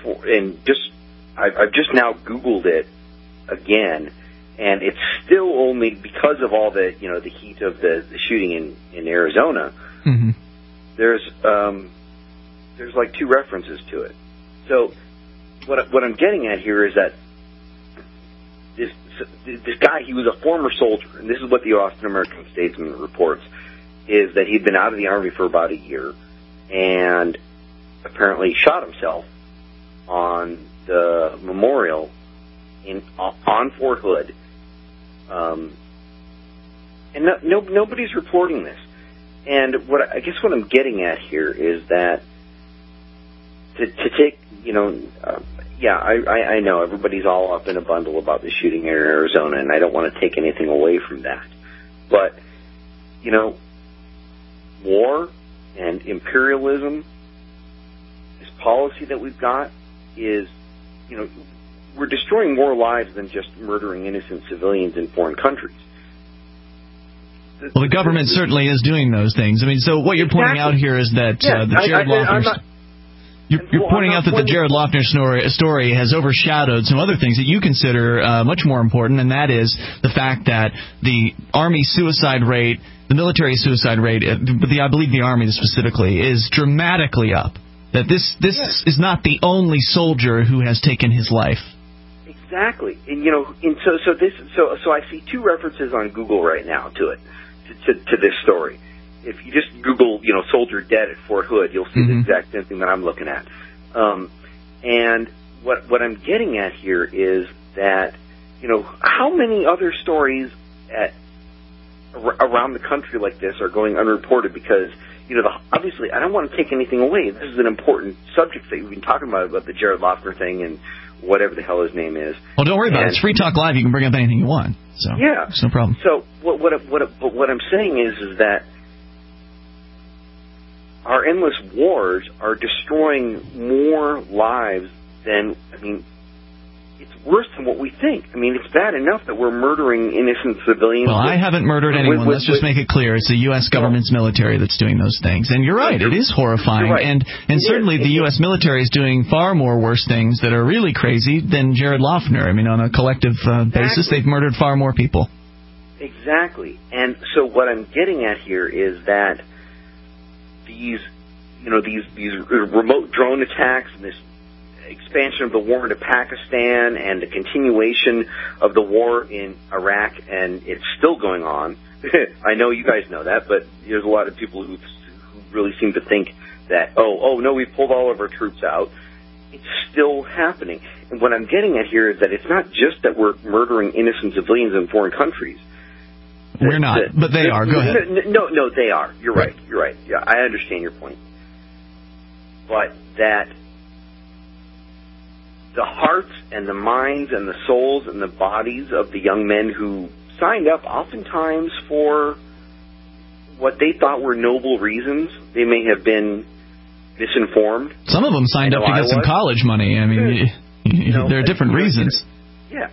I've just now Googled it again, and it's still only because of all the heat of the shooting in Arizona. Mm-hmm. There's like 2 references to it. So what I'm getting at here is that this guy, he was a former soldier, and this is what the Austin American-Statesman reports, is that he'd been out of the Army for about a year, and apparently shot himself on the memorial on Fort Hood, and nobody's reporting this. And I guess what I'm getting at here is that to take, I know everybody's all up in a bundle about the shooting in Arizona, and I don't want to take anything away from that. But, war and imperialism, this policy that we've got is, we're destroying more lives than just murdering innocent civilians in foreign countries. Well, the government certainly is doing those things. I mean, so what you're pointing out here is that the Jared Loughner... You're pointing out that the Jared Loughner story has overshadowed some other things that you consider much more important, and that is the fact that the Army suicide rate the military suicide rate, I believe the Army specifically, is dramatically up. That this is not the only soldier who has taken his life. Exactly, and so I see two references on Google right now to this story. If you just Google, soldier dead at Fort Hood, you'll see the exact same thing that I'm looking at. And what I'm getting at here is that, how many other stories around the country like this are going unreported because, obviously I don't want to take anything away. This is an important subject that we've been talking about the Jared Loughner thing and whatever the hell his name is. Well, don't worry about it. It's Free Talk Live. You can bring up anything you want. So yeah, it's no problem. So what I'm saying is that our endless wars are destroying more lives than, it's worse than what we think. It's bad enough that we're murdering innocent civilians. Well, I haven't murdered anyone. Let's just make it clear. It's the U.S. government's military that's doing those things. And you're right. It is horrifying. Right. And certainly the U.S. military is doing far more worse things that are really crazy than Jared Loughner. On a collective basis, they've murdered far more people. Exactly. And so what I'm getting at here is that these remote drone attacks and this expansion of the war into Pakistan and the continuation of the war in Iraq, and it's still going on. I know you guys know that, but there's a lot of people who really seem to think that, oh no, we've pulled all of our troops out. It's still happening. And what I'm getting at here is that it's not just that we're murdering innocent civilians in foreign countries. We're not, but they are. Go ahead. No, they are. You're right. Yeah, I understand your point. But that the hearts and the minds and the souls and the bodies of the young men who signed up oftentimes for what they thought were noble reasons, they may have been misinformed. Some of them signed up to get some college money. There are different reasons. Yeah,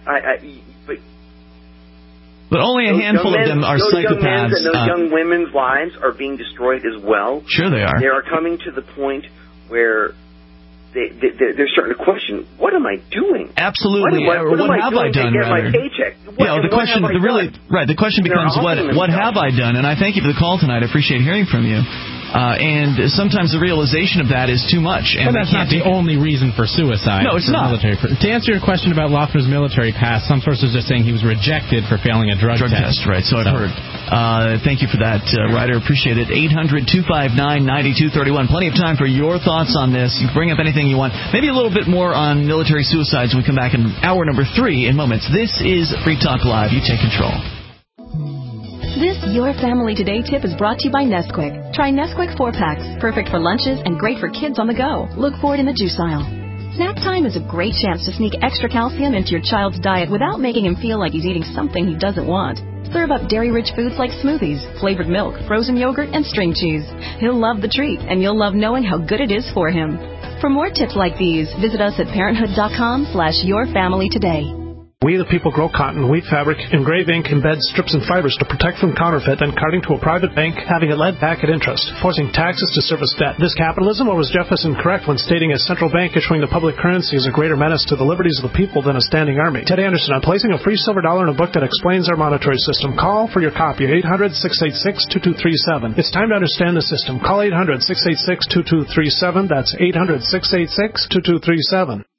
but only a handful of them are psychopaths. And those young women's lives are being destroyed as well. Sure they are. They are coming to the point where they're starting to question, what am I doing? Absolutely. What have I done? To get my paycheck? The question becomes, what have I done? And I thank you for the call tonight. I appreciate hearing from you. And sometimes the realization of that is too much. And that's not the only reason for suicide. No, it's not. To answer your question about Loughner's military past, some sources are saying he was rejected for failing a drug test. Right, so I've heard. Thank you for that, Ryder. Appreciate it. 800-259-9231. Plenty of time for your thoughts on this. You can bring up anything you want. Maybe a little bit more on military suicides when we come back in hour number 3 in moments. This is Free Talk Live. You take control. This Your Family Today tip is brought to you by Nesquik. Try Nesquik 4-packs, perfect for lunches and great for kids on the go. Look for it in the juice aisle. Snack time is a great chance to sneak extra calcium into your child's diet without making him feel like he's eating something he doesn't want. Serve up dairy-rich foods like smoothies, flavored milk, frozen yogurt, and string cheese. He'll love the treat, and you'll love knowing how good it is for him. For more tips like these, visit us at parenthood.com/yourfamilytoday. We the people grow cotton, wheat fabric, engrave ink, embed strips and fibers to protect from counterfeit and carting to a private bank, having it led back at interest, forcing taxes to service debt. This capitalism, or was Jefferson correct when stating a central bank issuing the public currency is a greater menace to the liberties of the people than a standing army? Ted Anderson on placing a free silver dollar in a book that explains our monetary system. Call for your copy at 800-686-2237. It's time to understand the system. Call 800-686-2237. That's 800-686-2237.